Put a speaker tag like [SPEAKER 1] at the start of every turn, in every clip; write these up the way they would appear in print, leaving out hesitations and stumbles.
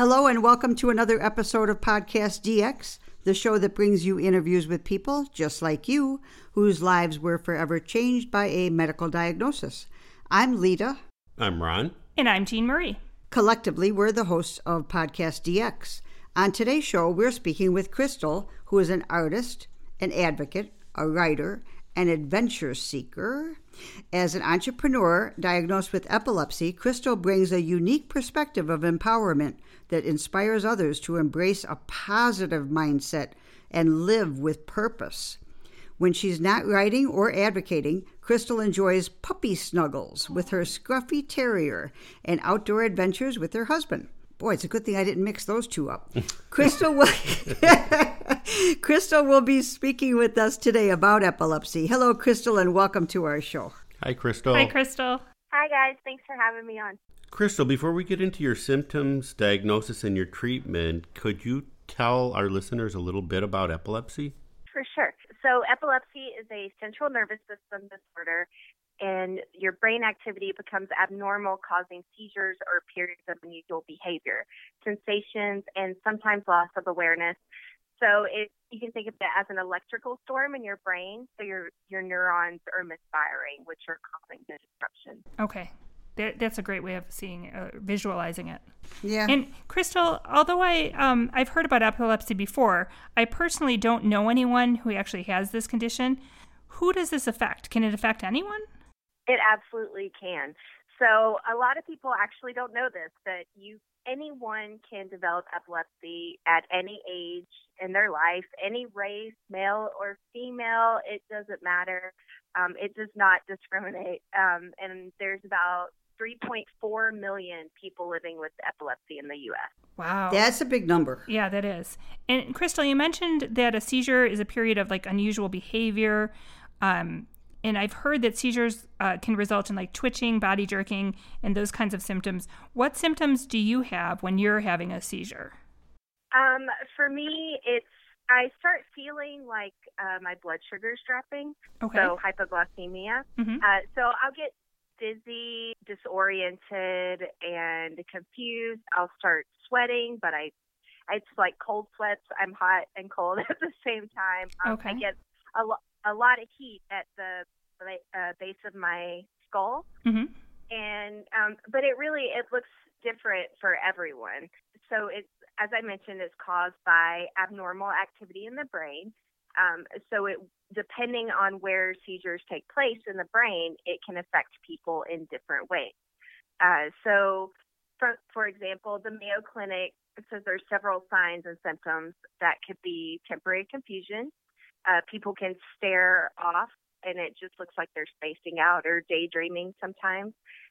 [SPEAKER 1] Hello and welcome to another episode of Podcast DX, the show that brings you interviews with people just like you, whose lives were forever changed by a medical diagnosis. I'm Lita.
[SPEAKER 2] I'm Ron.
[SPEAKER 3] And I'm Jean Marie.
[SPEAKER 1] Collectively, we're the hosts of Podcast DX. On today's show, we're speaking with Crystal, who is an artist, an advocate, a writer, an adventure seeker. As an entrepreneur diagnosed with epilepsy, Crystal brings a unique perspective of empowerment that inspires others to embrace a positive mindset and live with purpose. When she's not writing or advocating, Crystal enjoys puppy snuggles with her scruffy terrier and outdoor adventures with her husband. Boy, it's a good thing I didn't mix those two up. Crystal will be speaking with us today about epilepsy. Hello, Crystal, and welcome to our show.
[SPEAKER 2] Hi, Crystal.
[SPEAKER 3] Hi, Crystal.
[SPEAKER 4] Hi, guys. Thanks for having me on.
[SPEAKER 2] Crystal, before we get into your symptoms, diagnosis, and your treatment, could you tell our listeners a little bit about epilepsy?
[SPEAKER 4] For sure. So epilepsy is a central nervous system disorder, and your brain activity becomes abnormal, causing seizures or periods of unusual behavior, sensations, and sometimes loss of awareness. So you can think of it as an electrical storm in your brain. So your neurons are misfiring, which are causing the disruption.
[SPEAKER 3] Okay. That's a great way of visualizing it.
[SPEAKER 1] Yeah.
[SPEAKER 3] And Crystal, although I've heard about epilepsy before, I personally don't know anyone who actually has this condition. Who does this affect? Can it affect anyone?
[SPEAKER 4] It absolutely can. So a lot of people actually don't know this, that anyone can develop epilepsy at any age in their life, any race, male or female, it doesn't matter. It does not discriminate. And there's about 3.4 million people living with epilepsy in the U.S.
[SPEAKER 3] Wow.
[SPEAKER 1] That's a big number.
[SPEAKER 3] Yeah, that is. And Crystal, you mentioned that a seizure is a period of unusual behavior. And I've heard that seizures can result in twitching, body jerking, and those kinds of symptoms. What symptoms do you have when you're having a seizure?
[SPEAKER 4] For me, I start feeling like my blood sugar is dropping,
[SPEAKER 3] okay. So
[SPEAKER 4] hypoglycemia.
[SPEAKER 3] Mm-hmm.
[SPEAKER 4] So I'll get dizzy, disoriented, and confused. I'll start sweating, but it's like cold sweats. I'm hot and cold at the same time.
[SPEAKER 3] Okay.
[SPEAKER 4] I get a lot of heat at the base of my skull,
[SPEAKER 3] mm-hmm.
[SPEAKER 4] and but it looks different for everyone. So it's, as I mentioned, it's caused by abnormal activity in the brain. So depending on where seizures take place in the brain, it can affect people in different ways. So, for example, the Mayo Clinic says there's several signs and symptoms that could be temporary confusion. People can stare off, and it just looks like they're spacing out or daydreaming sometimes.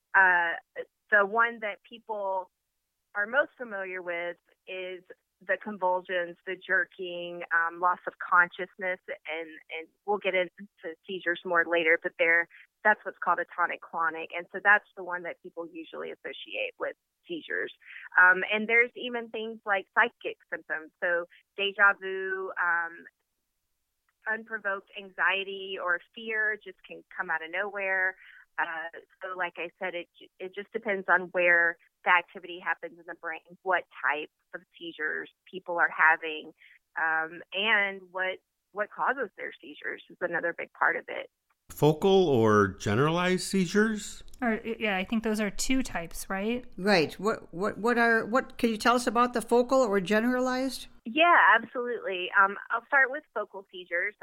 [SPEAKER 4] The one that people are most familiar with is the convulsions, the jerking, loss of consciousness, and we'll get into seizures more later, but that's what's called a tonic-clonic, and so that's the one that people usually associate with seizures. And there's even things like psychic symptoms, so deja vu, unprovoked anxiety or fear just can come out of nowhere. So like I said, it just depends on where the activity happens in the brain, what type of seizures people are having, and what causes their seizures is another big part of it.
[SPEAKER 2] Focal or generalized seizures?
[SPEAKER 3] Yeah, I think those are two types, right?
[SPEAKER 1] Right. What can you tell us about the focal or generalized?
[SPEAKER 4] Yeah, absolutely. I'll start with focal seizures.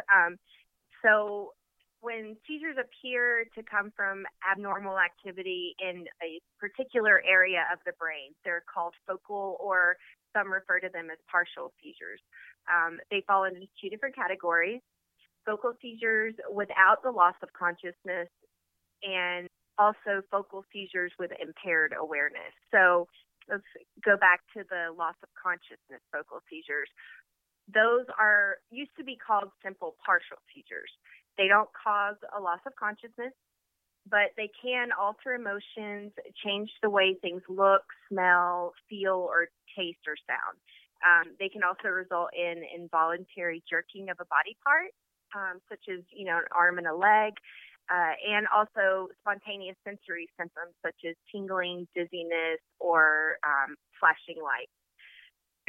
[SPEAKER 4] So when seizures appear to come from abnormal activity in a particular area of the brain, they're called focal, or some refer to them as partial seizures. They fall into two different categories: focal seizures without the loss of consciousness, and also focal seizures with impaired awareness. So let's go back to the loss of consciousness focal seizures. Those used to be called simple partial seizures. They don't cause a loss of consciousness, but they can alter emotions, change the way things look, smell, feel, or taste or sound. They can also result in involuntary jerking of a body part, such as, an arm and a leg, and also spontaneous sensory symptoms such as tingling, dizziness, or flashing lights.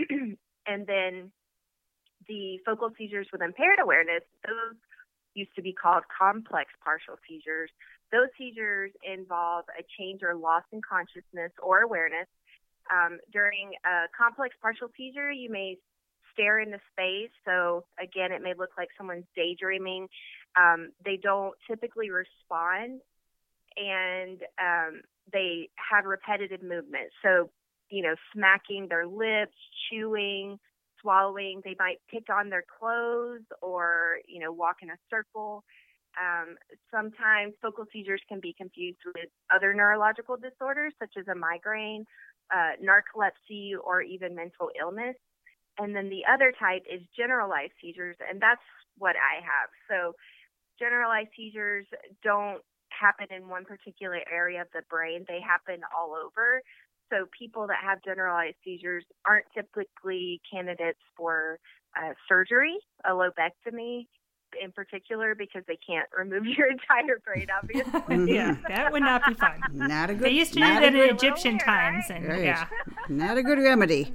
[SPEAKER 4] And then the focal seizures with impaired awareness, those used to be called complex partial seizures. Those seizures involve a change or loss in consciousness or awareness. During a complex partial seizure, you may stare into space. So again, it may look like someone's daydreaming. They don't typically respond, and they have repetitive movements. So, smacking their lips, chewing, swallowing. They might pick on their clothes or, walk in a circle. Sometimes focal seizures can be confused with other neurological disorders, such as a migraine, narcolepsy, or even mental illness. And then the other type is generalized seizures, and that's what I have. So generalized seizures don't happen in one particular area of the brain. They happen all over. So people that have generalized seizures aren't typically candidates for surgery, a lobectomy in particular, because they can't remove your entire brain, obviously.
[SPEAKER 3] Yeah, that would not be fun.
[SPEAKER 1] Not a good.
[SPEAKER 3] They used to do that in Egyptian times, and
[SPEAKER 1] Right.
[SPEAKER 3] yeah.
[SPEAKER 1] Not a good remedy.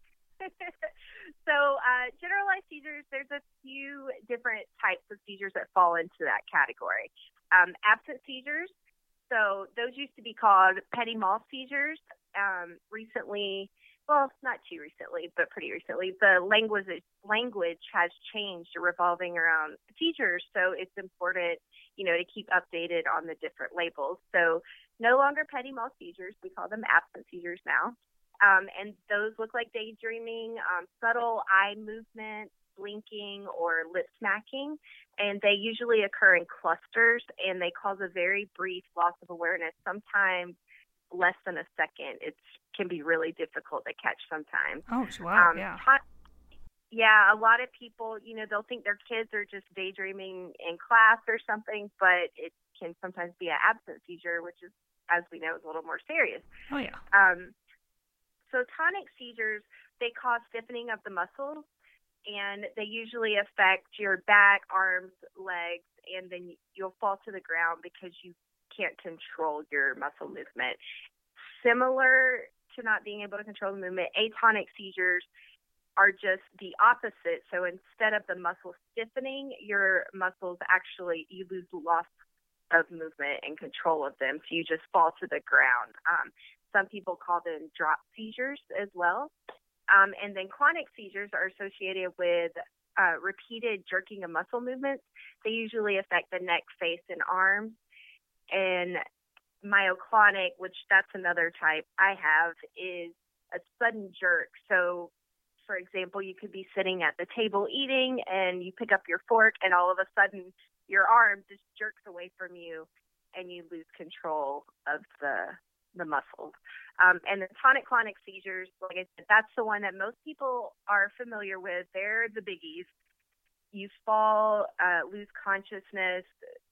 [SPEAKER 4] So generalized seizures, there's a few different types of seizures that fall into that category. Absent seizures, so those used to be called petit mal seizures. Recently, well, not too recently, but pretty recently, the language has changed revolving around seizures. So it's important, to keep updated on the different labels. So no longer petit mal seizures. We call them absent seizures now. And those look like daydreaming, subtle eye movement, blinking, or lip smacking. And they usually occur in clusters, and they cause a very brief loss of awareness, sometimes less than a second. It can be really difficult to catch sometimes.
[SPEAKER 3] Oh, wow, yeah.
[SPEAKER 4] Yeah, a lot of people, they'll think their kids are just daydreaming in class or something, but it can sometimes be an absent seizure, which is, as we know, is a little more serious.
[SPEAKER 3] Oh, yeah.
[SPEAKER 4] So tonic seizures, they cause stiffening of the muscles, and they usually affect your back, arms, legs, and then you'll fall to the ground because you can't control your muscle movement. Similar to not being able to control the movement, atonic seizures are just the opposite. So instead of the muscle stiffening, your muscles actually, you lose loss of movement and control of them. So you just fall to the ground. Some people call them drop seizures as well. And then clonic seizures are associated with repeated jerking of muscle movements. They usually affect the neck, face, and arms. And myoclonic, which that's another type I have, is a sudden jerk. So, for example, you could be sitting at the table eating, and you pick up your fork, and all of a sudden your arm just jerks away from you, and you lose control of the muscles. And the tonic-clonic seizures, like I said, that's the one that most people are familiar with. They're the biggies. You fall, lose consciousness.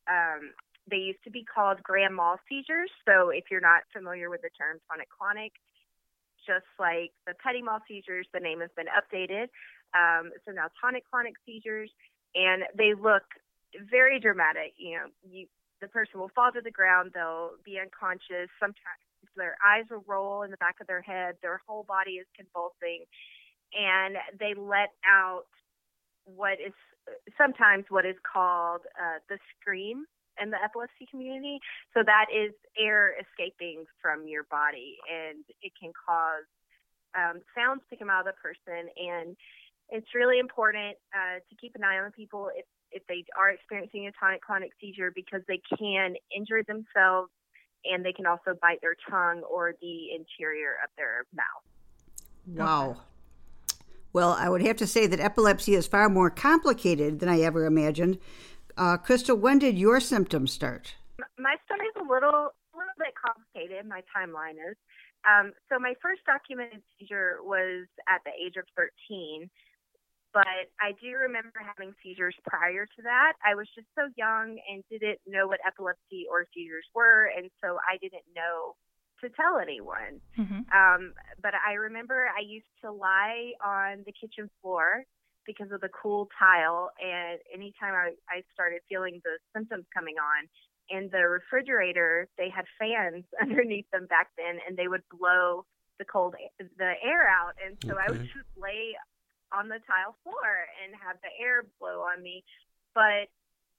[SPEAKER 4] They used to be called grand mal seizures. So if you're not familiar with the term tonic-clonic, just like the petit mal seizures, the name has been updated. So now tonic-clonic seizures, and they look very dramatic. The person will fall to the ground. They'll be unconscious. Sometimes their eyes will roll in the back of their head. Their whole body is convulsing, and they let out what is sometimes what is called the scream in the epilepsy community. So that is air escaping from your body, and it can cause sounds to come out of the person. And it's really important to keep an eye on people if they are experiencing a tonic-clonic seizure, because they can injure themselves, and they can also bite their tongue or the interior of their mouth.
[SPEAKER 1] Wow. Okay. Well, I would have to say that epilepsy is far more complicated than I ever imagined. Crystal, when did your symptoms start?
[SPEAKER 4] My story is a little bit complicated. My timeline is. So my first documented seizure was at the age of 13. But I do remember having seizures prior to that. I was just so young and didn't know what epilepsy or seizures were, and so I didn't know to tell anyone. Mm-hmm. But I remember I used to lie on the kitchen floor because of the cool tile, and anytime I started feeling the symptoms coming on, in the refrigerator, they had fans underneath them back then, and they would blow the air out. And so I would
[SPEAKER 2] Okay.
[SPEAKER 4] just lay on the tile floor and have the air blow on me. But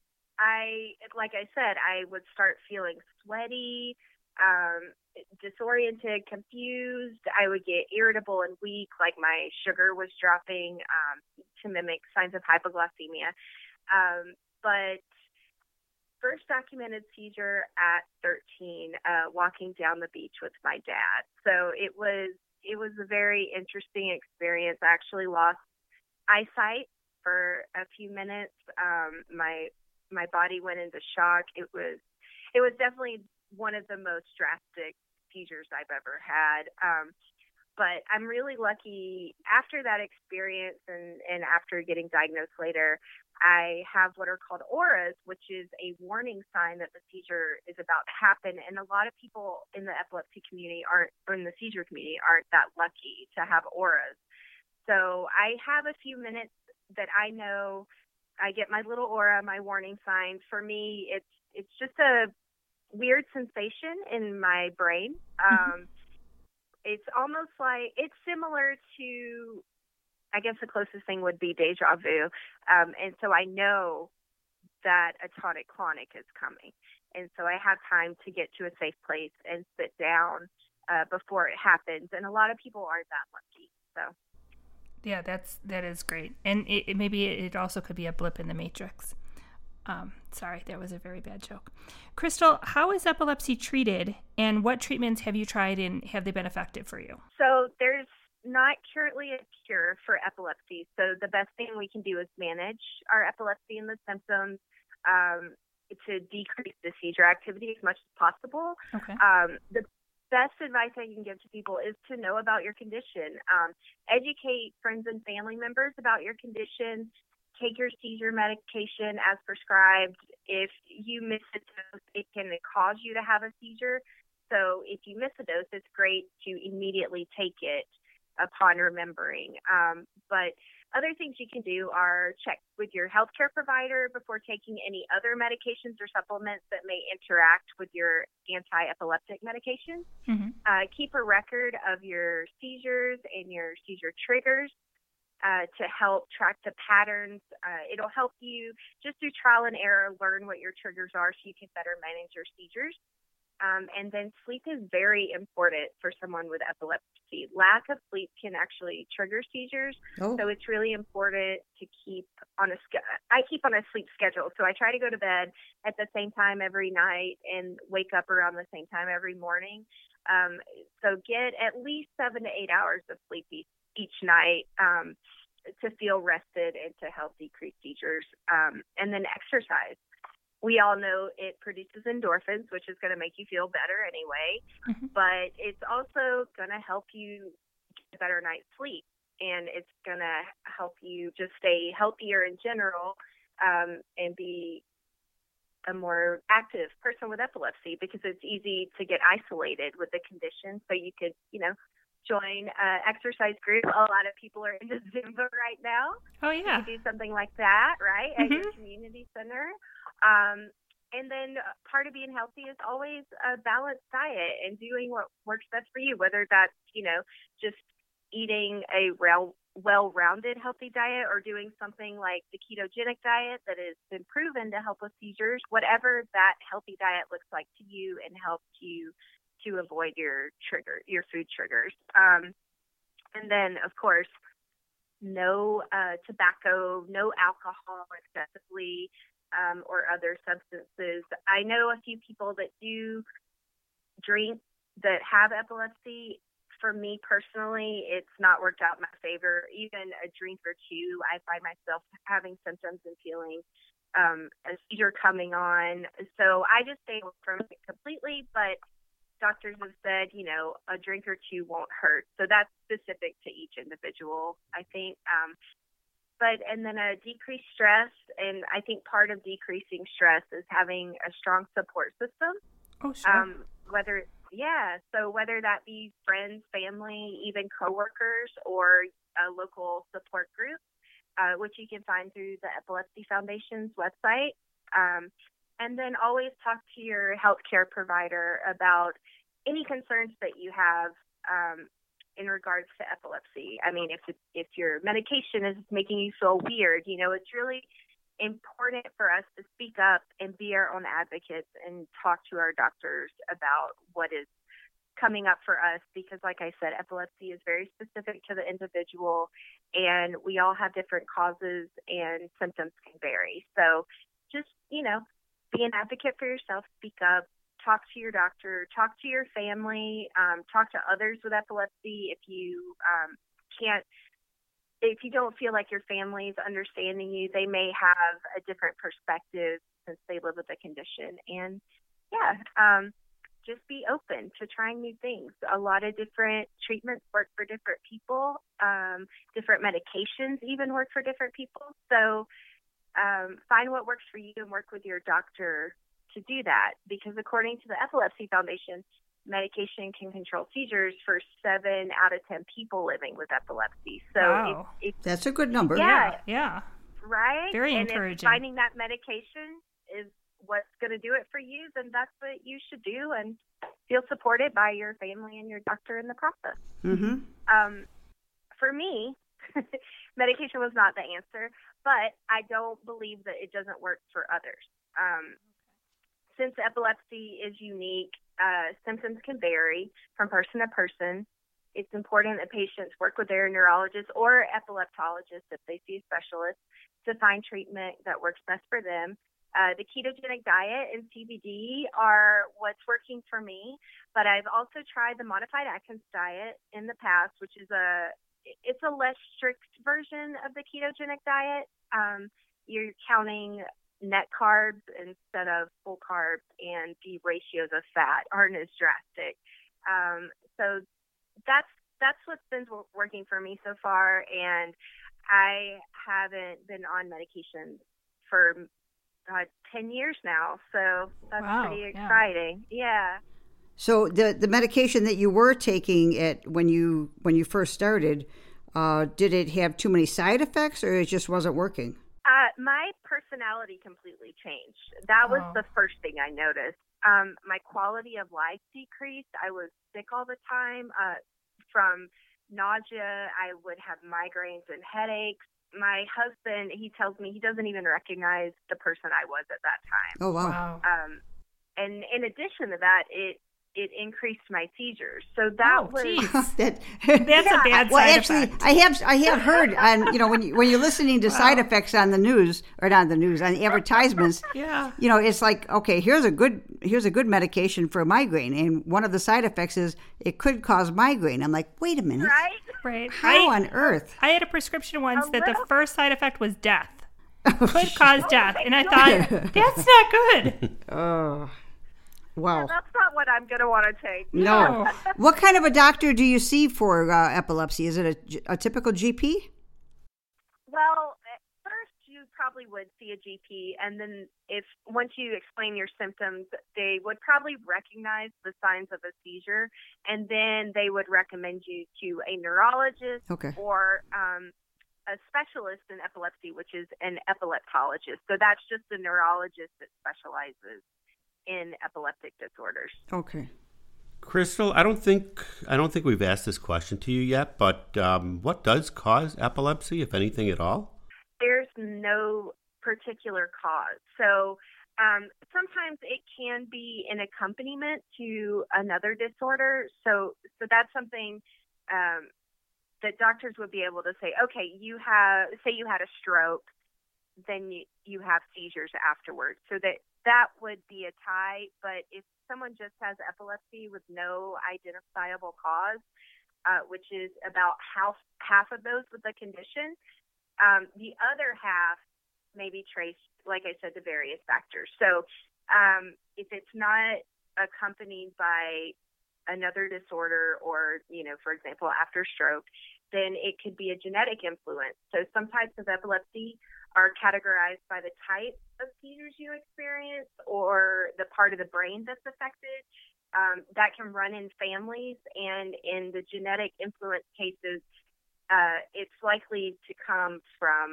[SPEAKER 4] like I said, I would start feeling sweaty, disoriented, confused. I would get irritable and weak, like my sugar was dropping, to mimic signs of hypoglycemia. But first documented seizure at 13, walking down the beach with my dad. So it was a very interesting experience. I actually lost eyesight for a few minutes. My body went into shock. It was definitely one of the most drastic seizures I've ever had. But I'm really lucky after that experience and after getting diagnosed later, I have what are called auras, which is a warning sign that the seizure is about to happen. And a lot of people in the epilepsy community aren't that lucky to have auras. So I have a few minutes that I know I get my little aura, my warning sign. For me, it's just a weird sensation in my brain. It's almost like, it's similar to, I guess the closest thing would be deja vu. And so I know that a tonic-clonic is coming. And so I have time to get to a safe place and sit down before it happens. And a lot of people aren't that lucky. So.
[SPEAKER 3] Yeah, that is great. And maybe it also could be a blip in the matrix. Sorry, that was a very bad joke. Crystal, how is epilepsy treated, and what treatments have you tried, and have they been effective for you?
[SPEAKER 4] So there's not currently a cure for epilepsy. So the best thing we can do is manage our epilepsy and the symptoms to decrease the seizure activity as much as possible.
[SPEAKER 3] Okay.
[SPEAKER 4] The best advice I can give to people is to know about your condition. Educate friends and family members about your condition. Take your seizure medication as prescribed. If you miss a dose, it can cause you to have a seizure. So if you miss a dose, it's great to immediately take it upon remembering. But other things you can do are check with your healthcare provider before taking any other medications or supplements that may interact with your anti-epileptic medications.
[SPEAKER 3] Mm-hmm.
[SPEAKER 4] Keep a record of your seizures and your seizure triggers. To help track the patterns. It'll help you just through trial and error learn what your triggers are so you can better manage your seizures. And then sleep is very important for someone with epilepsy. Lack of sleep can actually trigger seizures.
[SPEAKER 1] Oh.
[SPEAKER 4] So it's really important to keep on I keep on a sleep schedule. So I try to go to bed at the same time every night and wake up around the same time every morning. So get at least 7 to 8 hours of sleep each night to feel rested and to help decrease seizures. And then exercise. We all know it produces endorphins, which is going to make you feel better anyway,
[SPEAKER 3] Mm-hmm.
[SPEAKER 4] but it's also going to help you get a better night's sleep. And it's going to help you just stay healthier in general and be a more active person with epilepsy, because it's easy to get isolated with the condition. So you could, join an exercise group. A lot of people are into Zumba right now.
[SPEAKER 3] Oh, yeah.
[SPEAKER 4] You could do something like that, right, at your community center. And then part of being healthy is always a balanced diet and doing what works best for you, whether that's, just eating a well-rounded healthy diet or doing something like the ketogenic diet that has been proven to help with seizures. Whatever that healthy diet looks like to you and helps you to avoid your food triggers. And then, of course, no tobacco, no alcohol excessively, or other substances. I know a few people that do drink that have epilepsy. For me personally, it's not worked out in my favor. Even a drink or two, I find myself having symptoms and feeling a seizure coming on. So I just stay away from it completely, but doctors have said, a drink or two won't hurt. So that's specific to each individual, I think. And then a decreased stress. And I think part of decreasing stress is having a strong support system.
[SPEAKER 3] Oh, sure.
[SPEAKER 4] Whether that be friends, family, even coworkers, or a local support group, which you can find through the Epilepsy Foundation's website. And then always talk to your healthcare provider about any concerns that you have in regards to epilepsy. I mean, if your medication is making you feel weird, it's really important for us to speak up and be our own advocates and talk to our doctors about what is coming up for us, because like I said, epilepsy is very specific to the individual, and we all have different causes and symptoms can vary. So just, be an advocate for yourself, speak up, talk to your doctor, talk to your family, talk to others with epilepsy. If you don't feel like your family's understanding you, they may have a different perspective since they live with the condition. And just be open to trying new things. A lot of different treatments work for different people. Different medications even work for different people. So find what works for you and work with your doctor to do that, because according to the Epilepsy Foundation, medication can control seizures for 7 out of 10 people living with epilepsy. So
[SPEAKER 3] wow.
[SPEAKER 1] That's a good number.
[SPEAKER 3] Yeah.
[SPEAKER 4] Right?
[SPEAKER 3] Very
[SPEAKER 4] and
[SPEAKER 3] encouraging.
[SPEAKER 4] If finding that medication is what's going to do it for you, then that's what you should do, and feel supported by your family and your doctor in the process.
[SPEAKER 1] Mm-hmm.
[SPEAKER 4] For me, medication was not the answer, but I don't believe that it doesn't work for others. Since epilepsy is unique, symptoms can vary from person to person. It's important that patients work with their neurologist or epileptologist if they see a specialist to find treatment that works best for them. The ketogenic diet and CBD are what's working for me, but I've also tried the modified Atkins diet in the past, which is it's a less strict version of the ketogenic diet. You're counting net carbs instead of full carbs, and the ratios of fat aren't as drastic. So that's what's been working for me so far, and I haven't been on medication for 10 years now, so that's pretty exciting. Yeah.
[SPEAKER 1] So the medication that you were taking when you first started, did it have too many side effects, or it just wasn't working?
[SPEAKER 4] My personality completely changed. That was the first thing I noticed. My quality of life decreased. I was sick all the time from nausea. I would have migraines and headaches. My husband, he tells me he doesn't even recognize the person I was at that time.
[SPEAKER 1] Oh, wow.
[SPEAKER 4] And in addition to that, it increased my seizures. So that was
[SPEAKER 3] that's a bad side effect.
[SPEAKER 1] I have heard on, when you're listening to side effects on the news, or not the news, on the advertisements, it's like, okay, here's a good medication for a migraine, and one of the side effects is it could cause migraine. I'm like, wait a minute.
[SPEAKER 3] Right.
[SPEAKER 1] How on earth?
[SPEAKER 3] I had a prescription once that the first side effect was death. Could cause death. And I thought, that's not good.
[SPEAKER 1] Oh. Wow.
[SPEAKER 4] Yeah, that's not what I'm going to want to take.
[SPEAKER 1] No. What kind of a doctor do you see for epilepsy? Is it a typical GP?
[SPEAKER 4] Well, at first you probably would see a GP, and then once you explain your symptoms, they would probably recognize the signs of a seizure, and then they would recommend you to a neurologist or a specialist in epilepsy, which is an epileptologist. So that's just a neurologist that specializes in epileptic disorders.
[SPEAKER 1] Okay.
[SPEAKER 2] Crystal, I don't think we've asked this question to you yet, but what does cause epilepsy, if anything at all?
[SPEAKER 4] There's no particular cause. So sometimes it can be an accompaniment to another disorder. So that's something that doctors would be able to say, okay, you had a stroke, then you have seizures afterwards. So that would be a tie. But if someone just has epilepsy with no identifiable cause, which is about half of those with the condition, the other half may be traced, like I said, to various factors. So if it's not accompanied by another disorder or, for example, after stroke, then it could be a genetic influence. So some types of epilepsy are categorized by the type of seizures you experience or the part of the brain that's affected. That can run in families, and in the genetic influence cases, it's likely to come from,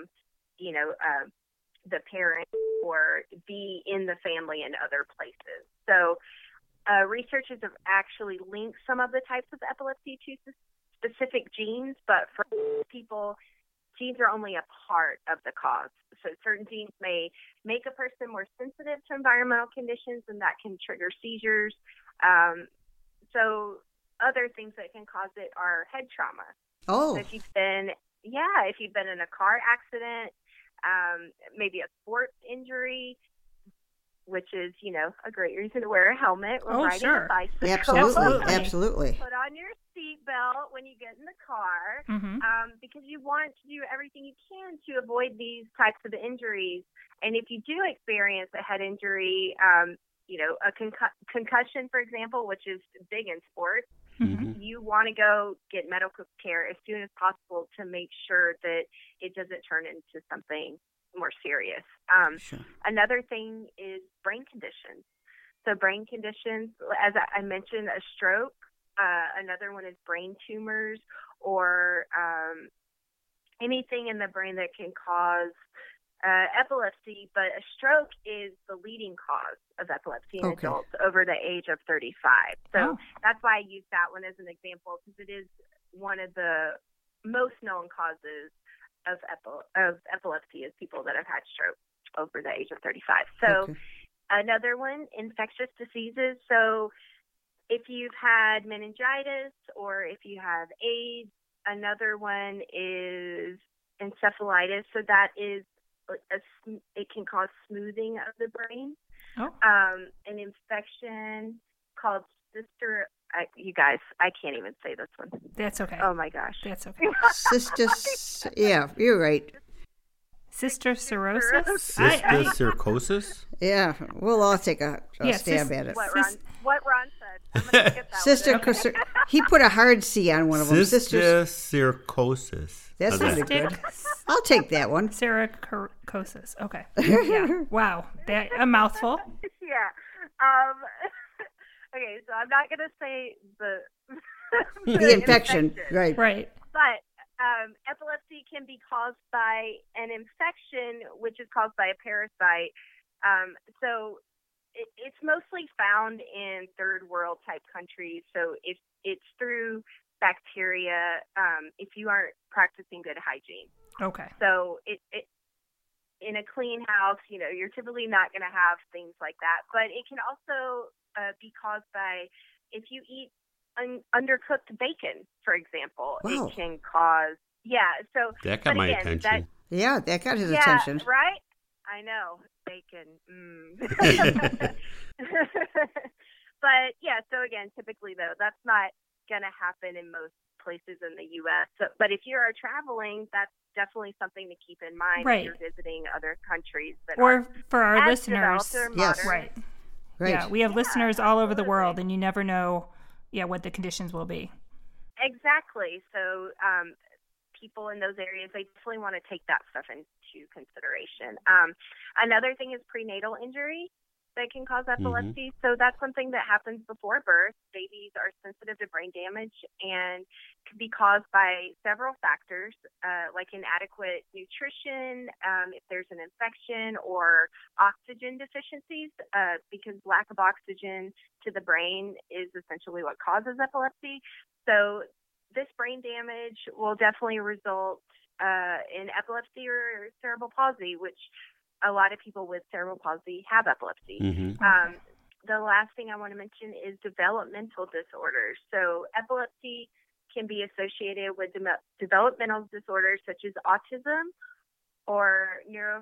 [SPEAKER 4] the parent or be in the family in other places. So researchers have actually linked some of the types of epilepsy to specific genes, but for people, genes are only a part of the cause. So certain genes may make a person more sensitive to environmental conditions, and that can trigger seizures. So other things that can cause it are head trauma.
[SPEAKER 1] Oh.
[SPEAKER 4] So if you've been in a car accident, maybe a sports injury, which is, a great reason to wear a helmet when riding a bicycle.
[SPEAKER 1] Absolutely.
[SPEAKER 4] Put on your seatbelt when you get in the car, because you want to do everything you can to avoid these types of injuries. And if you do experience a head injury, a concussion, for example, which is big in sports, you want to go get medical care as soon as possible to make sure that it doesn't turn into something more serious.
[SPEAKER 1] Sure.
[SPEAKER 4] Another thing is brain conditions. So brain conditions, as I mentioned, a stroke. Another one is brain tumors, or anything in the brain that can cause epilepsy. But a stroke is the leading cause of epilepsy in adults over the age of 35. So that's why I use that one as an example, because it is one of the most known causes of epilepsy is people that have had stroke over the age of 35. So another one, infectious diseases. So if you've had meningitis or if you have AIDS, another one is encephalitis. So that is it can cause smoothing of the brain. An infection called you guys, I can't even say this one.
[SPEAKER 3] That's okay.
[SPEAKER 4] Oh my gosh.
[SPEAKER 3] That's okay.
[SPEAKER 1] Yeah, you're right.
[SPEAKER 3] Cysticercosis?
[SPEAKER 2] Cysticercosis?
[SPEAKER 1] Yeah, we'll all take a stab at it.
[SPEAKER 4] What Ron said. I'm gonna get that one.
[SPEAKER 1] He put a hard C on one of them.
[SPEAKER 2] Cysticercosis.
[SPEAKER 1] That sounded good. I'll take that one.
[SPEAKER 3] Cysticercosis. Okay. Yeah. Wow. A mouthful.
[SPEAKER 4] Yeah. Okay, so I'm not going to say the
[SPEAKER 1] infection. Right.
[SPEAKER 4] But epilepsy can be caused by an infection, which is caused by a parasite. So it's mostly found in third world type countries. So if it's through bacteria, if you aren't practicing good hygiene. Okay. So it in a clean house, you're typically not going to have things like that. But it can also be caused by if you eat undercooked bacon, for example. Wow. It can cause, so
[SPEAKER 2] that got my attention.
[SPEAKER 1] That got his attention.
[SPEAKER 4] Right? I know, bacon. But so again, typically though, that's not going to happen in most places in the U.S. So, but if you are traveling, that's definitely something to keep in mind if you're visiting other countries.
[SPEAKER 3] Or for our listeners,
[SPEAKER 1] yes,
[SPEAKER 3] right. Yeah, we have listeners all over the world, and you never know, what the conditions will be.
[SPEAKER 4] Exactly. So people in those areas, they definitely want to take that stuff into consideration. Another thing is prenatal injury that can cause epilepsy. So that's something that happens before birth. Babies are sensitive to brain damage and can be caused by several factors, like inadequate nutrition, if there's an infection, or oxygen deficiencies, because lack of oxygen to the brain is essentially what causes epilepsy. So this brain damage will definitely result in epilepsy or cerebral palsy, which a lot of people with cerebral palsy have epilepsy. The last thing I want to mention is developmental disorders. So epilepsy can be associated with developmental disorders such as autism or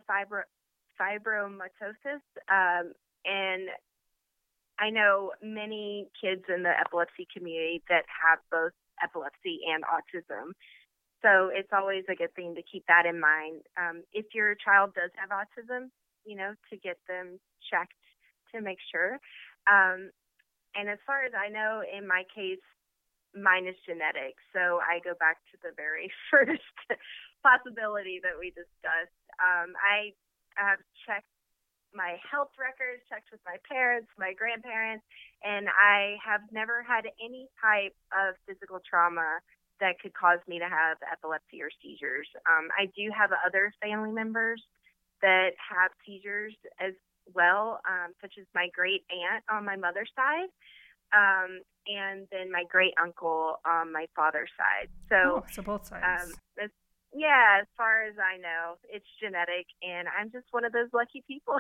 [SPEAKER 4] neurofibromatosis. And I know many kids in the epilepsy community that have both epilepsy and autism. So it's always a good thing to keep that in mind. If your child does have autism, to get them checked to make sure. And as far as I know, in my case, mine is genetic. So I go back to the very first possibility that we discussed. I have checked my health records, checked with my parents, my grandparents, and I have never had any type of physical trauma that could cause me to have epilepsy or seizures. I do have other family members that have seizures as well, such as my great aunt on my mother's side. and then my great uncle on my father's side. So,
[SPEAKER 3] so both sides.
[SPEAKER 4] As far as I know, it's genetic, and I'm just one of those lucky people.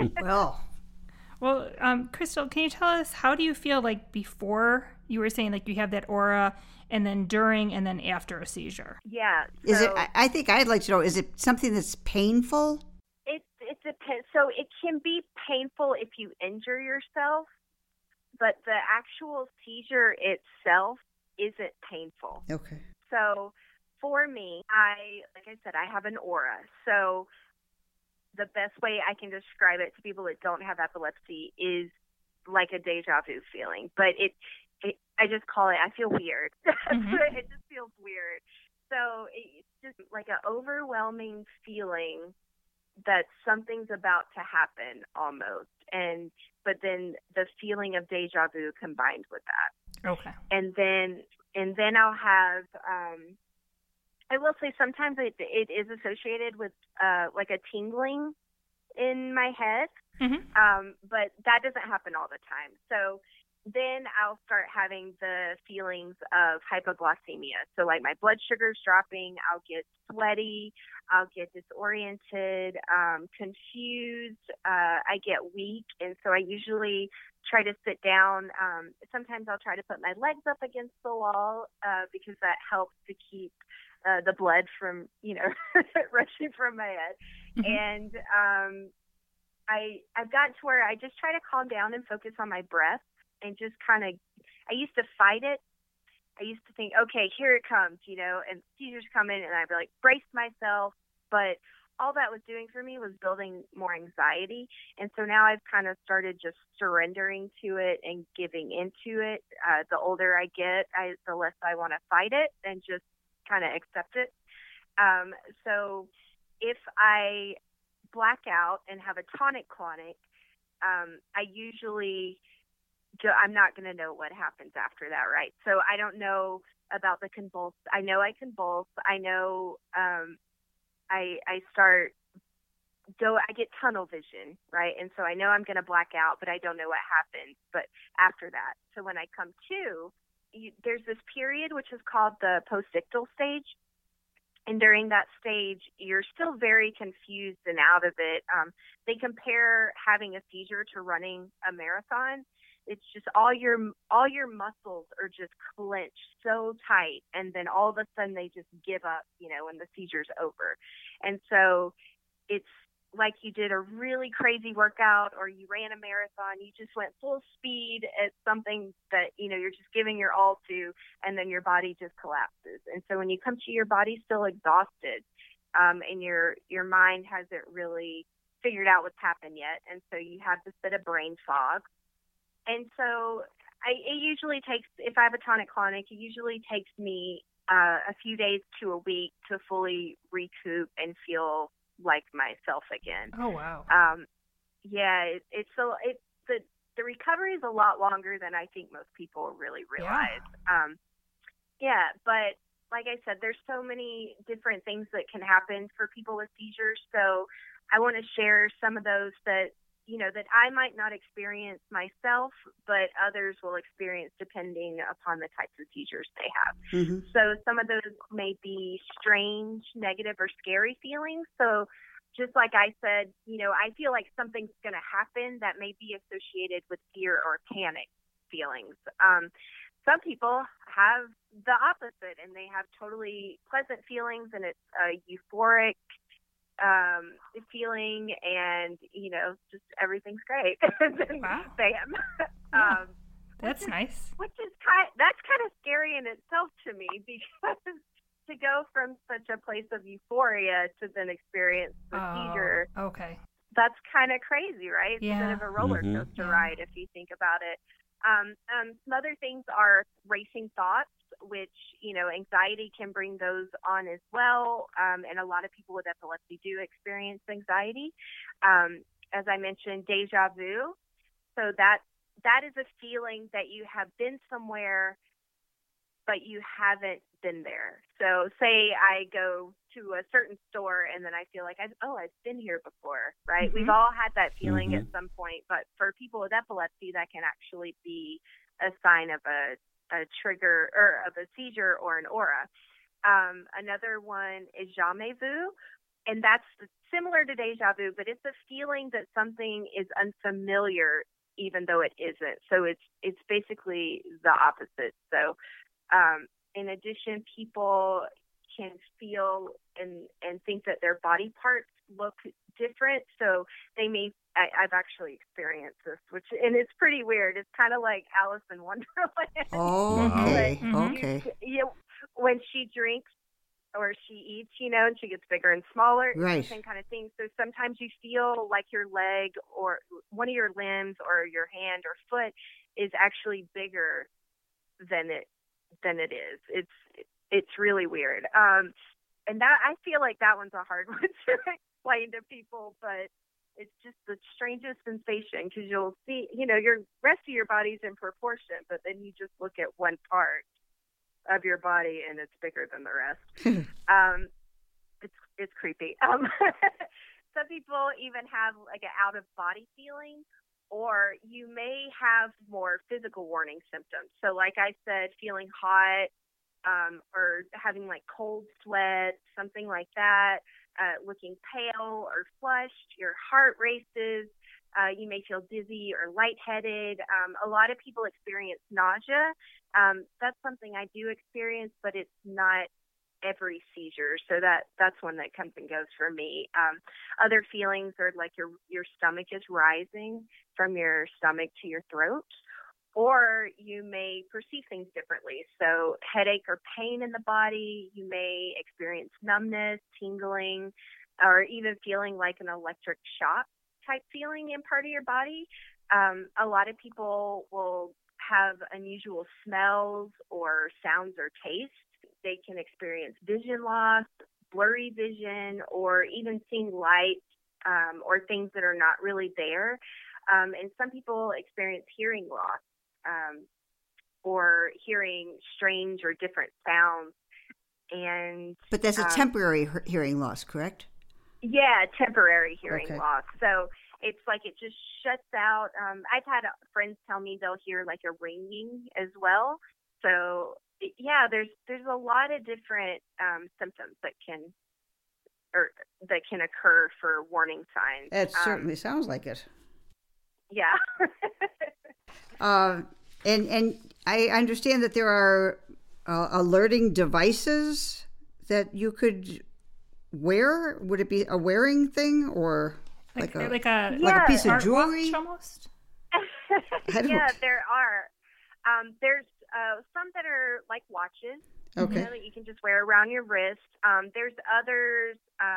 [SPEAKER 3] Well, Crystal, can you tell us, how do you feel like before? You were saying like you have that aura, and then during, and then after a seizure.
[SPEAKER 4] Yeah.
[SPEAKER 1] Is it? I think I'd like to know. Is it something that's painful?
[SPEAKER 4] It depends. So it can be painful if you injure yourself, but the actual seizure itself isn't painful.
[SPEAKER 1] Okay.
[SPEAKER 4] So for me, like I said, I have an aura. So the best way I can describe it to people that don't have epilepsy is like a deja vu feeling. But I just call it, I feel weird. Mm-hmm. It just feels weird. So it's just like an overwhelming feeling that something's about to happen almost. But then the feeling of deja vu combined with that.
[SPEAKER 3] Okay.
[SPEAKER 4] And then I'll have, I will say sometimes it is associated with like a tingling in my head, but that doesn't happen all the time. So then I'll start having the feelings of hypoglycemia. So like my blood sugar's dropping, I'll get sweaty, I'll get disoriented, confused, I get weak. And so I usually try to sit down. Sometimes I'll try to put my legs up against the wall because that helps to keep the blood from, rushing from my head. Mm-hmm. And I've gotten to where I just try to calm down and focus on my breath and just kind of, I used to fight it. I used to think, okay, here it comes, and seizures come in, and I'd be like, brace myself. But all that was doing for me was building more anxiety. And so now I've kind of started just surrendering to it and giving into it. The older I get, the less I want to fight it and just kind of accept it. So if I black out and have a tonic-clonic, I usually I'm not going to know what happens after that, right? So I don't know about the convulse. I know I convulse. I know I get tunnel vision, right? And so I know I'm going to black out, but I don't know what happens. But after that, so when I come to, there's this period which is called the postictal stage. And during that stage, you're still very confused and out of it. They compare having a seizure to running a marathon. It's just all your muscles are just clenched so tight, and then all of a sudden they just give up, when the seizure's over. And so it's like you did a really crazy workout, or you ran a marathon, you just went full speed at something that, you're just giving your all to, and then your body just collapses. And so when you come to your body still exhausted, and your mind hasn't really figured out what's happened yet, and so you have this bit of brain fog. And so it usually takes, if I have a tonic-clonic, it usually takes me a few days to a week to fully recoup and feel like myself again.
[SPEAKER 3] Oh, wow.
[SPEAKER 4] The recovery is a lot longer than I think most people really realize. But like I said, there's so many different things that can happen for people with seizures. So I want to share some of those that I might not experience myself, but others will experience depending upon the types of seizures they have. Mm-hmm. So some of those may be strange, negative, or scary feelings. So just like I said, I feel like something's going to happen that may be associated with fear or panic feelings. Some people have the opposite, and they have totally pleasant feelings, and it's a euphoric feeling, and just everything's great.
[SPEAKER 3] Wow.
[SPEAKER 4] Bam.
[SPEAKER 3] Yeah. That's nice.
[SPEAKER 4] That's kind of scary in itself to me, because to go from such a place of euphoria to then experience the seizure.
[SPEAKER 3] Okay.
[SPEAKER 4] That's kind of crazy, right?
[SPEAKER 3] Yeah.
[SPEAKER 4] Instead of a roller coaster ride, if you think about it. Some other things are racing thoughts, which, anxiety can bring those on as well. And a lot of people with epilepsy do experience anxiety. As I mentioned, deja vu. So that is a feeling that you have been somewhere, but you haven't been there. So say I go to a certain store and then I feel like, I've been here before, right? Mm-hmm. We've all had that feeling at some point, but for people with epilepsy, that can actually be a sign of a trigger or of a seizure or an aura. Another one is jamais vu, and that's similar to deja vu, but it's a feeling that something is unfamiliar even though it isn't. So it's basically the opposite. So in addition, people can feel and think that their body parts look different. So they may, I've actually experienced this, and it's pretty weird. It's kind of like Alice in Wonderland.
[SPEAKER 1] Oh, okay. Okay.
[SPEAKER 4] When she drinks or she eats, and she gets bigger and smaller,
[SPEAKER 1] right.
[SPEAKER 4] Same kind of thing. So sometimes you feel like your leg or one of your limbs or your hand or foot is actually bigger than it is. It's really weird. And that, I feel like that one's a hard one to explain to people, but it's just the strangest sensation, because you'll see, your rest of your body's in proportion, but then you just look at one part of your body and it's bigger than the rest. It's creepy. Some people even have like an out of body feeling, or you may have more physical warning symptoms. So like I said, feeling hot, or having like cold sweat, something like that, looking pale or flushed, your heart races, you may feel dizzy or lightheaded. A lot of people experience nausea. That's something I do experience, but it's not every seizure. So that's one that comes and goes for me. Other feelings are like your stomach is rising from your stomach to your throat, or you may perceive things differently. So headache or pain in the body, you may experience numbness, tingling, or even feeling like an electric shock type feeling in part of your body. A lot of people will have unusual smells or sounds or tastes. They can experience vision loss, blurry vision, or even seeing lights or things that are not really there. And some people experience hearing loss, or hearing strange or different sounds.
[SPEAKER 1] But that's a temporary hearing loss, correct?
[SPEAKER 4] Yeah, temporary hearing
[SPEAKER 1] Okay.
[SPEAKER 4] loss. So it's like it just shuts out. I've had friends tell me they'll hear like a ringing as well. So yeah, there's a lot of different symptoms that can occur for warning signs.
[SPEAKER 1] It certainly sounds like it.
[SPEAKER 4] Yeah.
[SPEAKER 1] And I understand that there are alerting devices that you could wear. Would it be a wearing thing, or like a piece of jewelry?
[SPEAKER 3] Almost.
[SPEAKER 4] Yeah, there are. There's some that are like watches.
[SPEAKER 1] Okay.
[SPEAKER 4] That you can just wear around your wrist. There's others.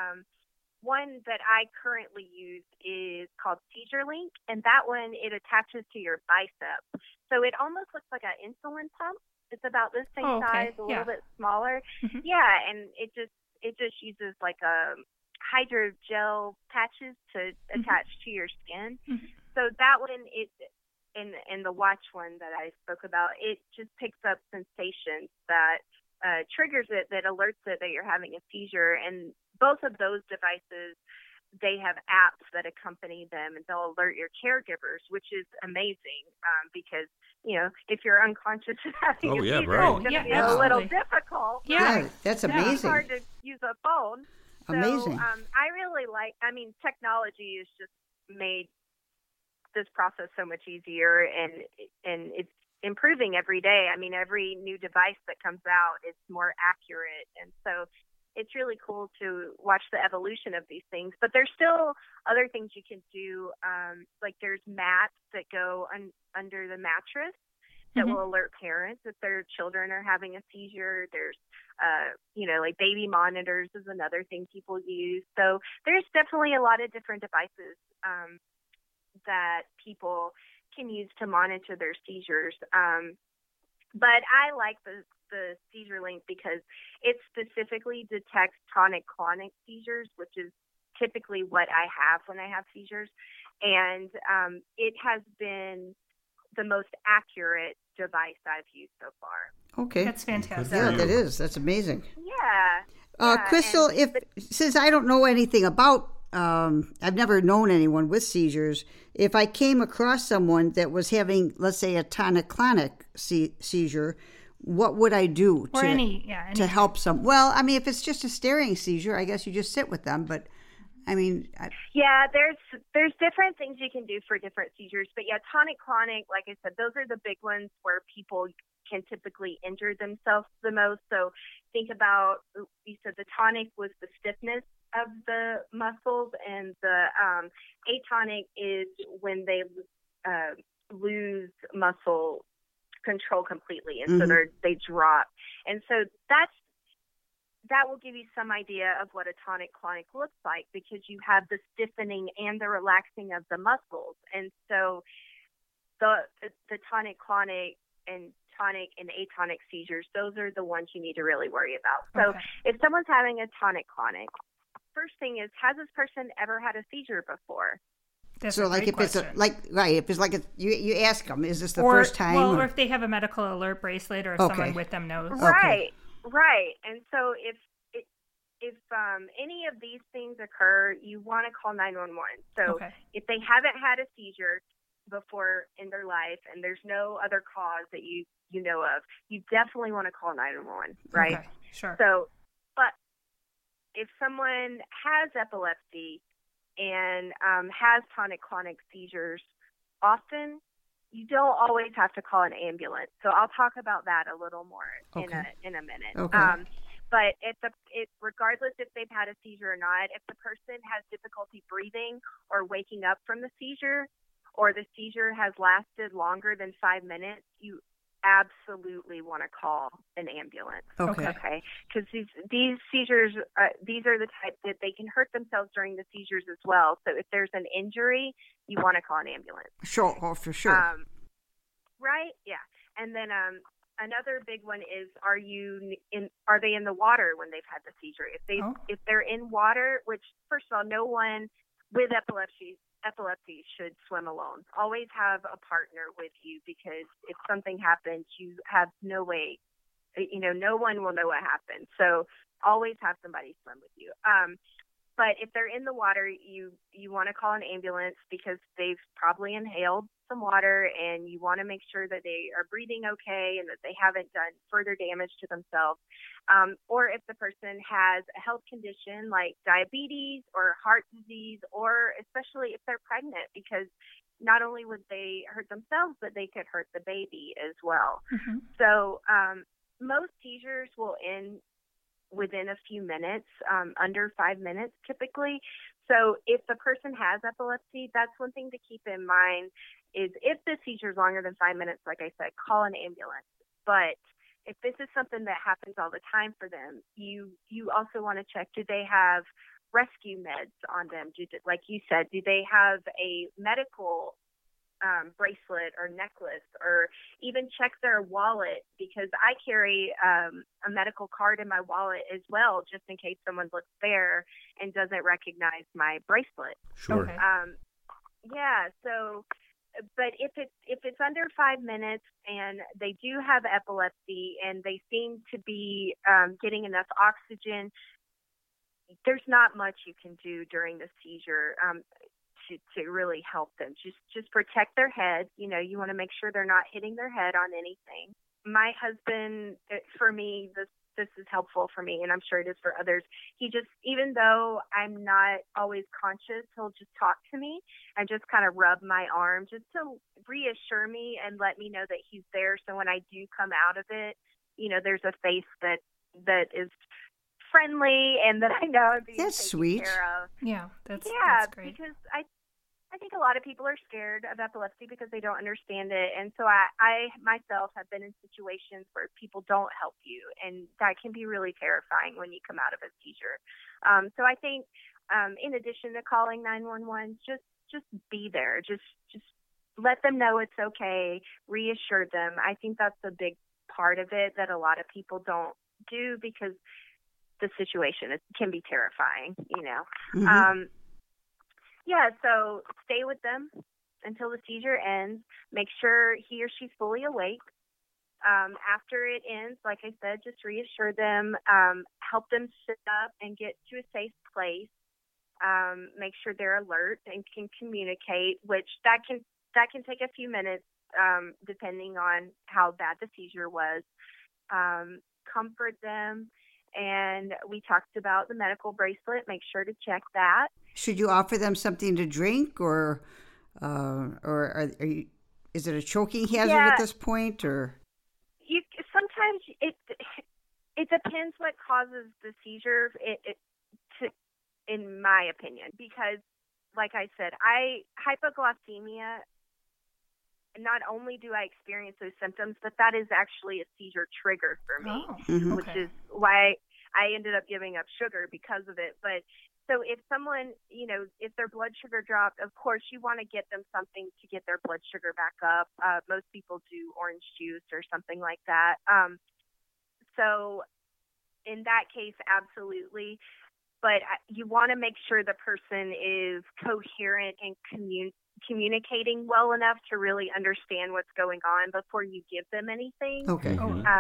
[SPEAKER 4] One that I currently use is called Seizure Link, and that one, it attaches to your bicep. So it almost looks like an insulin pump. It's about this same size, a little bit smaller. Mm-hmm. Yeah, and it just uses like a hydrogel patches to attach to your skin. Mm-hmm. So that one, in the watch one that I spoke about, it just picks up sensations that triggers it, that alerts it that you're having a seizure. And both of those devices, they have apps that accompany them, and they'll alert your caregivers, which is amazing, because, if you're unconscious and having a seizure, it's going to be a little difficult.
[SPEAKER 1] Yeah, that's amazing.
[SPEAKER 4] It's hard to use a phone.
[SPEAKER 1] Amazing.
[SPEAKER 4] So I really technology has just made this process so much easier, and it's improving every day. I mean, every new device that comes out is more accurate, and so it's really cool to watch the evolution of these things. But there's still other things you can do, like there's mats that go under the mattress that will alert parents if their children are having a seizure. There's, like baby monitors is another thing people use. So there's definitely a lot of different devices that people can use to monitor their seizures. But I like the Seizure Link because it specifically detects tonic-clonic seizures, which is typically what I have when I have seizures. And it has been the most accurate device I've used so far.
[SPEAKER 1] Okay.
[SPEAKER 3] That's fantastic.
[SPEAKER 1] Yeah, that is. That's amazing.
[SPEAKER 4] Yeah.
[SPEAKER 1] Crystal, since I don't know anything about, I've never known anyone with seizures, if I came across someone that was having, let's say, a tonic-clonic seizure, what would I do to help some? Well, I mean, if it's just a staring seizure, I guess you just sit with them. But I mean,
[SPEAKER 4] yeah, there's different things you can do for different seizures. But yeah, tonic-clonic, like I said, those are the big ones where people can typically injure themselves the most. So think about, you said the tonic was the stiffness of the muscles, and the atonic is when they lose muscle control completely, and so they drop. And so that will give you some idea of what a tonic-clonic looks like, because you have the stiffening and the relaxing of the muscles. And so the tonic-clonic and tonic and atonic seizures, those are the ones you need to really worry about. So if someone's having a tonic-clonic, first thing is, has this person ever had a seizure before?
[SPEAKER 3] That's
[SPEAKER 1] so, like, if
[SPEAKER 3] question.
[SPEAKER 1] it's like you ask them, is this the first time?
[SPEAKER 3] Well, or if they have a medical alert bracelet, or if someone with them knows.
[SPEAKER 4] Right. And so if any of these things occur, you want to call 911. So if they haven't had a seizure before in their life, and there's no other cause that you know of, you definitely want to call 911, right?
[SPEAKER 3] Okay, sure.
[SPEAKER 4] So, but if someone has epilepsy and has tonic-clonic seizures, often you don't always have to call an ambulance. So I'll talk about that a little more in a minute.
[SPEAKER 1] Okay.
[SPEAKER 4] But regardless if they've had a seizure or not, if the person has difficulty breathing or waking up from the seizure, or the seizure has lasted longer than 5 minutes, you absolutely want to call an ambulance. Okay. Because these seizures, these are the type that they can hurt themselves during the seizures as well. So if there's an injury, you want to call an ambulance.
[SPEAKER 1] Sure, for sure.
[SPEAKER 4] Right? Yeah. And then another big one is, are they in the water when they've had the seizure? If they're in water, which, first of all, no one with epilepsy should swim alone. Always have a partner with you, because if something happens, you have no way, no one will know what happened. So always have somebody swim with you. But if they're in the water, you want to call an ambulance, because they've probably inhaled some water, and you want to make sure that they are breathing okay and that they haven't done further damage to themselves. Or if the person has a health condition like diabetes or heart disease, or especially if they're pregnant, because not only would they hurt themselves, but they could hurt the baby as well. So most seizures will end within a few minutes, under 5 minutes typically. So if the person has epilepsy, that's one thing to keep in mind, is if the seizure is longer than 5 minutes, like I said, call an ambulance. But if this is something that happens all the time for them, you also want to check, do they have rescue meds on them? Like you said, do they have a medical bracelet or necklace, or even check their wallet, because I carry a medical card in my wallet as well, just in case someone looks there and doesn't recognize my bracelet.
[SPEAKER 2] Sure.
[SPEAKER 4] Yeah. So, but if it's under 5 minutes and they do have epilepsy and they seem to be getting enough oxygen, there's not much you can do during the seizure to really help them. Just protect their head. You want to make sure they're not hitting their head on anything. My husband, for me, this is helpful for me, and I'm sure it is for others. He just, even though I'm not always conscious, he'll just talk to me and just kind of rub my arm just to reassure me and let me know that he's there. So when I do come out of it, there's a face that is friendly and that I know I'm being taken care of.
[SPEAKER 3] Yeah, that's great.
[SPEAKER 4] Because I think a lot of people are scared of epilepsy because they don't understand it. And so I myself have been in situations where people don't help you, and that can be really terrifying when you come out of a seizure. So I think in addition to calling 911, just be there. Just let them know it's okay. Reassure them. I think that's a big part of it that a lot of people don't do, because the situation can be terrifying, so stay with them until the seizure ends. Make sure he or she's fully awake. After it ends, like I said, just reassure them, help them sit up and get to a safe place. make sure they're alert and can communicate, which that can take a few minutes, depending on how bad the seizure was. Comfort them. And we talked about the medical bracelet. Make sure to check that.
[SPEAKER 1] Should you offer them something to drink, or is it a choking hazard at this point, or?
[SPEAKER 4] Sometimes it depends what causes the seizure. In my opinion, because like I said, hypoglycemia. Not only do I experience those symptoms, but that is actually a seizure trigger for me, which is why I ended up giving up sugar because of it. But so if someone, if their blood sugar dropped, of course you want to get them something to get their blood sugar back up. Most people do orange juice or something like that. So in that case, absolutely. But you want to make sure the person is coherent and communicating well enough to really understand what's going on before you give them anything.
[SPEAKER 1] Okay.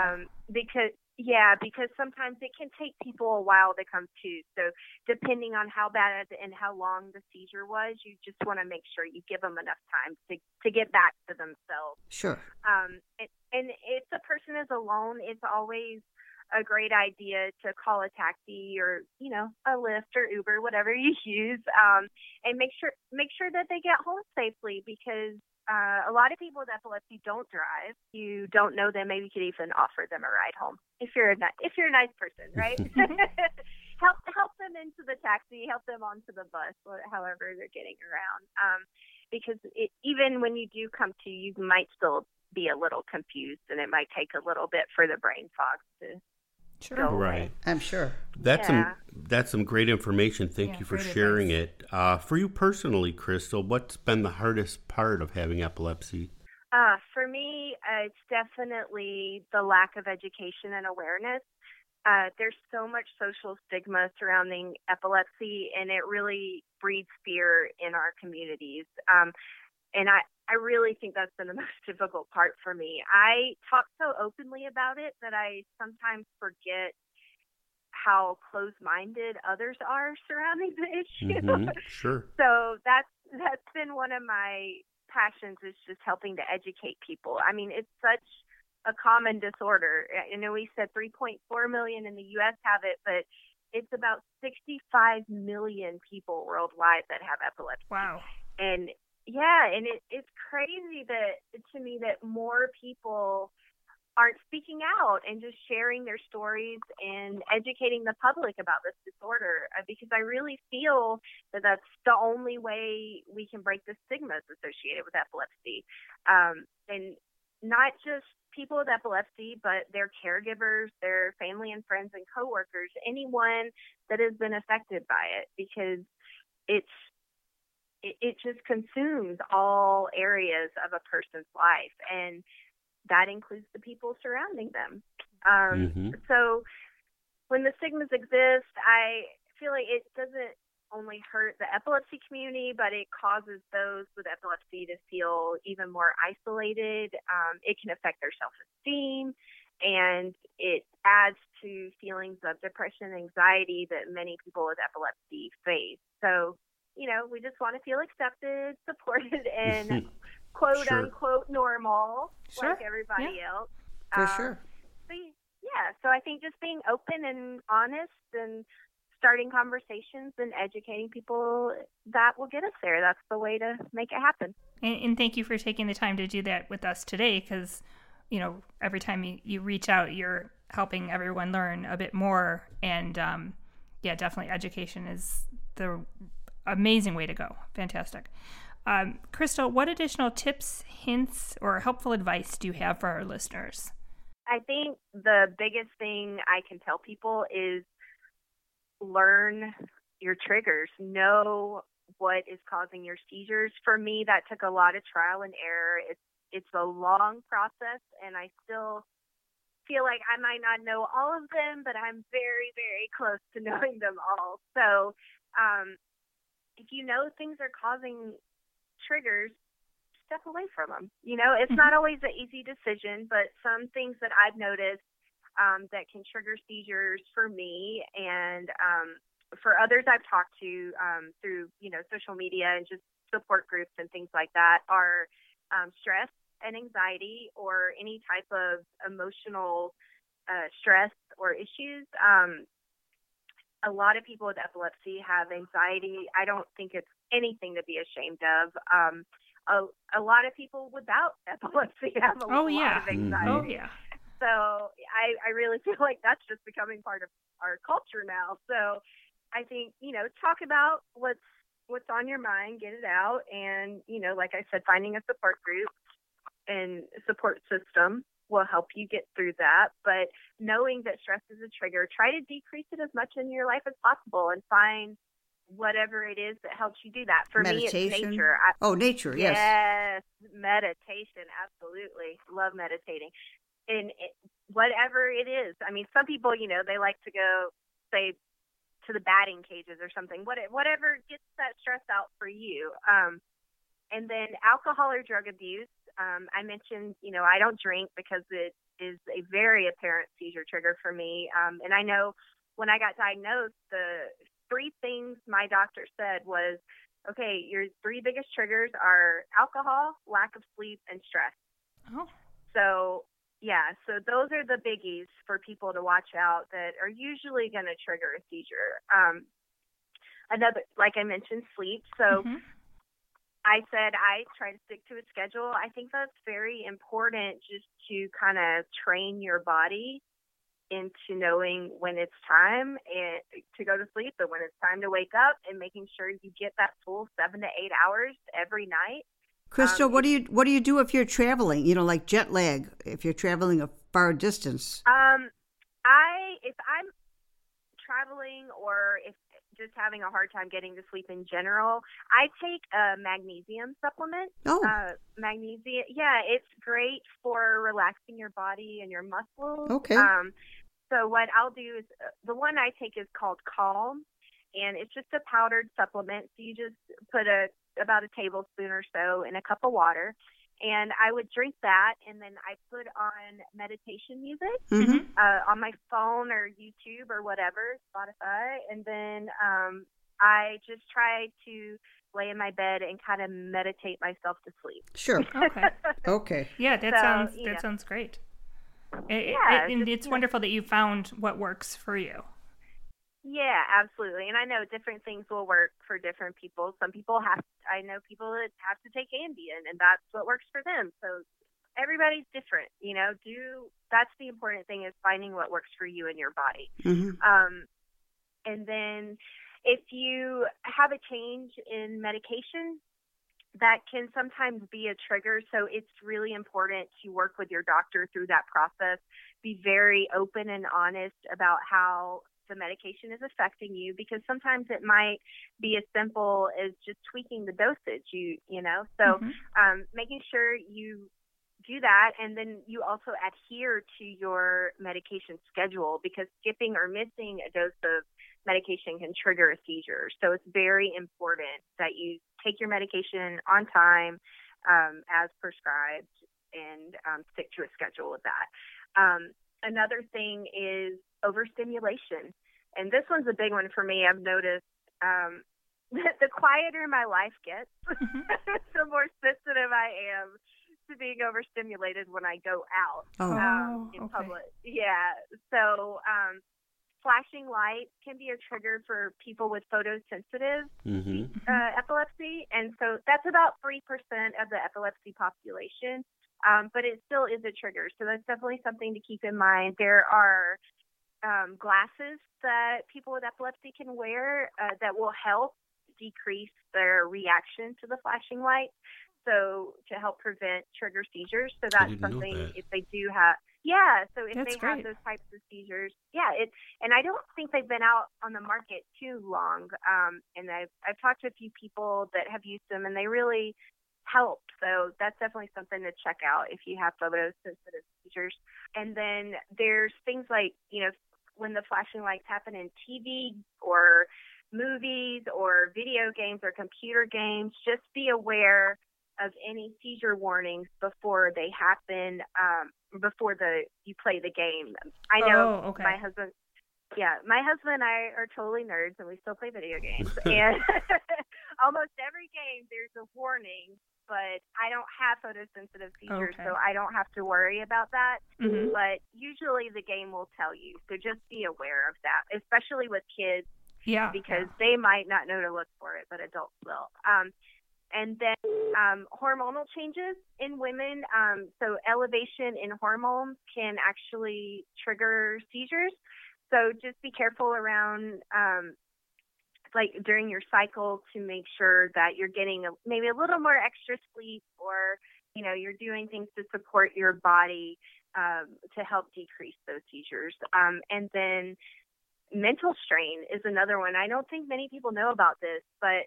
[SPEAKER 4] Because sometimes it can take people a while to come to. So depending on how bad and how long the seizure was, you just want to make sure you give them enough time to get back to themselves.
[SPEAKER 1] Sure.
[SPEAKER 4] And if the person is alone, it's always a great idea to call a taxi or, a Lyft or Uber, whatever you use, and make sure that they get home safely, because a lot of people with epilepsy don't drive. You don't know them. Maybe you could even offer them a ride home if you're a nice person, right? help them into the taxi, help them onto the bus, however they're getting around. Because even when you do come to, you might still be a little confused, and it might take a little bit for the brain fog to go away.
[SPEAKER 2] Right.
[SPEAKER 1] I'm sure.
[SPEAKER 2] That's some great information. Thank you for sharing it. For you personally, Crystal, what's been the hardest part of having epilepsy?
[SPEAKER 4] For me, it's definitely the lack of education and awareness. There's so much social stigma surrounding epilepsy, and it really breeds fear in our communities. And I really think that's been the most difficult part for me. I talk so openly about it that I sometimes forget how close-minded others are surrounding the issue.
[SPEAKER 2] Mm-hmm. Sure.
[SPEAKER 4] So that's been one of my passions, is just helping to educate people. I mean, it's such a common disorder. I know we said 3.4 million in the U.S. have it, but it's about 65 million people worldwide that have epilepsy.
[SPEAKER 3] Wow.
[SPEAKER 4] And it's crazy to me that more people aren't speaking out and just sharing their stories and educating the public about this disorder, because I really feel that that's the only way we can break the stigmas associated with epilepsy. And not just people with epilepsy, but their caregivers, their family and friends and coworkers, anyone that has been affected by it, because it just consumes all areas of a person's life, and that includes the people surrounding them. So when the stigmas exist, I feel like it doesn't only hurt the epilepsy community, but it causes those with epilepsy to feel even more isolated. It can affect their self-esteem, and it adds to feelings of depression and anxiety that many people with epilepsy face. So, we just want to feel accepted, supported, and quote unquote normal, like everybody else.
[SPEAKER 1] For sure.
[SPEAKER 4] So I think just being open and honest and starting conversations and educating people, that will get us there. That's the way to make it happen.
[SPEAKER 3] And thank you for taking the time to do that with us today, because, every time you reach out, you're helping everyone learn a bit more. And, definitely education is the amazing way to go. Fantastic. Crystal, what additional tips, hints, or helpful advice do you have for our listeners?
[SPEAKER 4] I think the biggest thing I can tell people is learn your triggers. Know what is causing your seizures. For me, that took a lot of trial and error. It's a long process, and I still feel like I might not know all of them, but I'm very, very close to knowing them all. So, if you know things are causing triggers, step away from them. It's not always an easy decision, but some things that I've noticed that can trigger seizures for me and for others I've talked to through, social media and just support groups and things like that are stress and anxiety or any type of emotional stress or issues. A lot of people with epilepsy have anxiety. I don't think it's anything to be ashamed of. A lot of people without epilepsy have a lot of anxiety.
[SPEAKER 3] Oh, yeah.
[SPEAKER 4] So I really feel like that's just becoming part of our culture now. So I think, talk about what's on your mind, get it out. And, like I said, finding a support group and support system will help you get through that. But knowing that stress is a trigger, try to decrease it as much in your life as possible and find whatever it is that helps you do that. For
[SPEAKER 1] meditation.
[SPEAKER 4] Me, it's nature.
[SPEAKER 1] Nature, yes.
[SPEAKER 4] Yes, meditation, absolutely. Love meditating. And whatever it is. I mean, some people, they like to go, say, to the batting cages or something. Whatever gets that stress out for you. And then alcohol or drug abuse. I mentioned, I don't drink because it is a very apparent seizure trigger for me. And I know when I got diagnosed, the 3 things my doctor said was, okay, your 3 biggest triggers are alcohol, lack of sleep, and stress.
[SPEAKER 3] Oh.
[SPEAKER 4] So, yeah, so those are the biggies for people to watch out that are usually going to trigger a seizure. Another, like I mentioned, sleep. So I said I try to stick to a schedule. I think that's very important just to kind of train your body into knowing when it's time to go to sleep and when it's time to wake up, and making sure you get that full 7 to 8 hours every night.
[SPEAKER 1] Crystal, what do you do if you're traveling? Like jet lag, if you're traveling a far distance.
[SPEAKER 4] If I'm traveling or if just having a hard time getting to sleep in general, I take a magnesium supplement.
[SPEAKER 1] Oh.
[SPEAKER 4] Magnesium, yeah, it's great for relaxing your body and your muscles.
[SPEAKER 1] Okay.
[SPEAKER 4] So what I'll do is, the one I take is called Calm, and it's just a powdered supplement. So you just put about a tablespoon or so in a cup of water, and I would drink that, and then I put on meditation music on my phone or YouTube or whatever, Spotify, and then I just try to lay in my bed and kind of meditate myself to sleep.
[SPEAKER 1] Sure. Okay.
[SPEAKER 3] Yeah, that sounds great. It's wonderful that you found what works for you.
[SPEAKER 4] Yeah, absolutely. And I know different things will work for different people. I know people that have to take Ambien, and that's what works for them. So everybody's different, that's the important thing, is finding what works for you and your body. And then if you have a change in medication, that can sometimes be a trigger. So it's really important to work with your doctor through that process. Be very open and honest about how the medication is affecting you, because sometimes it might be as simple as just tweaking the dosage, So making sure you do that, and then you also adhere to your medication schedule, because skipping or missing a dose of medication can trigger a seizure. So it's very important that you take your medication on time, as prescribed, and stick to a schedule with that. Another thing is overstimulation. And this one's a big one for me. I've noticed the quieter my life gets, the more sensitive I am to being overstimulated when I go out in public. Yeah. So flashing lights can be a trigger for people with photosensitive epilepsy. And so that's about 3% of the epilepsy population. But it still is a trigger. So that's definitely something to keep in mind. There are glasses that people with epilepsy can wear that will help decrease their reaction to the flashing light, so to help prevent trigger seizures. So that's something if they do have, so if they have those types of seizures, and I don't think they've been out on the market too long. And I've talked to a few people that have used them, and they really help. So that's definitely something to check out if you have photosensitive seizures. And then there's things like, when the flashing lights happen in TV or movies or video games or computer games, just be aware of any seizure warnings before they happen, before you play the game. I know my husband Yeah, my husband and I are totally nerds, and we still play video games. And almost every game, there's a warning, but I don't have photosensitive seizures, so I don't have to worry about that. Mm-hmm. But usually the game will tell you, so just be aware of that, especially with kids, because they might not know to look for it, but adults will. And then hormonal changes in women. So elevation in hormones can actually trigger seizures. So just be careful around, like during your cycle, to make sure that you're getting maybe a little more extra sleep, or, you're doing things to support your body to help decrease those seizures. And then mental strain is another one. I don't think many people know about this, but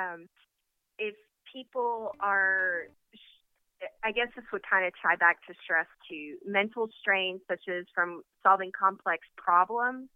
[SPEAKER 4] if people are, I guess this would kind of tie back to stress too. Mental strain, such as from solving complex problems,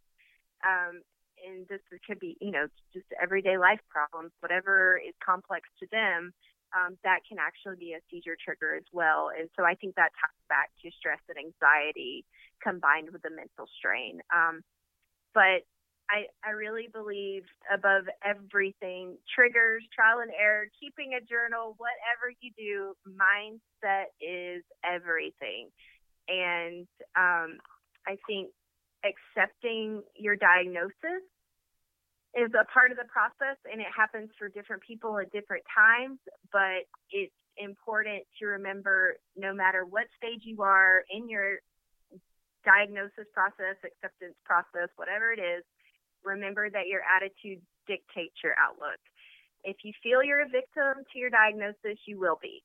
[SPEAKER 4] and this could be, just everyday life problems, whatever is complex to them, that can actually be a seizure trigger as well. And so I think that ties back to stress and anxiety combined with the mental strain. But I really believe, above everything, triggers, trial and error, keeping a journal, whatever you do, mindset is everything. And I think accepting your diagnosis is a part of the process, and it happens for different people at different times, but it's important to remember, no matter what stage you are in your diagnosis process, acceptance process, whatever it is, remember that your attitude dictates your outlook. If you feel you're a victim to your diagnosis, you will be.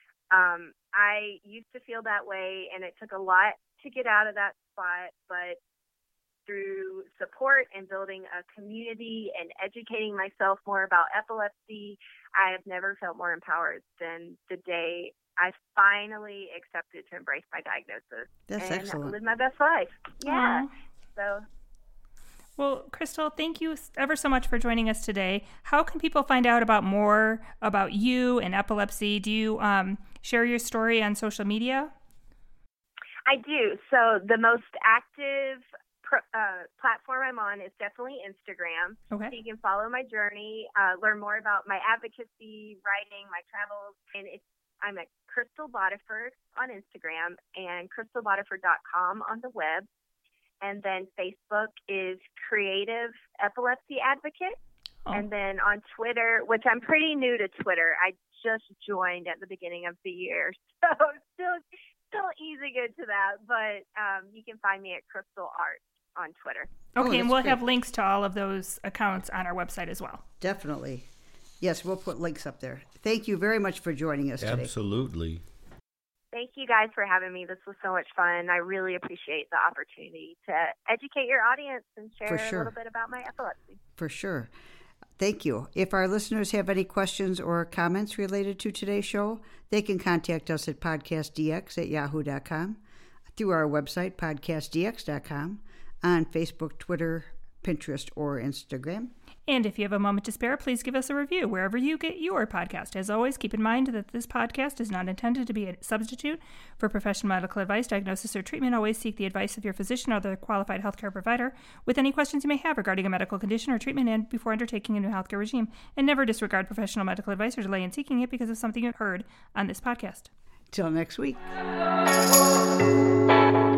[SPEAKER 4] I used to feel that way, and it took a lot to get out of that spot, but through support and building a community and educating myself more about epilepsy, I have never felt more empowered than the day I finally accepted to embrace my diagnosis.
[SPEAKER 1] That's excellent.
[SPEAKER 4] And live my best life. Yeah. So.
[SPEAKER 3] Well, Crystal, thank you ever so much for joining us today. How can people find out more about you and epilepsy? Do you share your story on social media?
[SPEAKER 4] I do. So the most active platform I'm on is definitely Instagram. Okay. So you can follow my journey, learn more about my advocacy, writing, my travels, and I'm at Crystal Bodiford on Instagram and crystalbodiford.com on the web. And then Facebook is Creative Epilepsy Advocate. Oh. And then on Twitter, which I'm pretty new to Twitter, I just joined at the beginning of the year, so still easy good to that. But you can find me at Crystal Art on Twitter.
[SPEAKER 3] Okay, and we'll have links to all of those accounts on our website as well.
[SPEAKER 1] Definitely. Yes, we'll put links up there. Thank you very much for joining us today.
[SPEAKER 2] Absolutely.
[SPEAKER 4] Thank you guys for having me. This was so much fun. I really appreciate the opportunity to educate your audience and share a little bit about my epilepsy.
[SPEAKER 1] For sure. Thank you. If our listeners have any questions or comments related to today's show, they can contact us at podcastdx@yahoo.com, through our website, podcastdx.com, on Facebook, Twitter, Pinterest, or Instagram.
[SPEAKER 3] And if you have a moment to spare, please give us a review wherever you get your podcast. As always, keep in mind that this podcast is not intended to be a substitute for professional medical advice, diagnosis, or treatment. Always seek the advice of your physician or other qualified healthcare provider with any questions you may have regarding a medical condition or treatment and before undertaking a new healthcare regime. And never disregard professional medical advice or delay in seeking it because of something you heard on this podcast.
[SPEAKER 1] Till next week.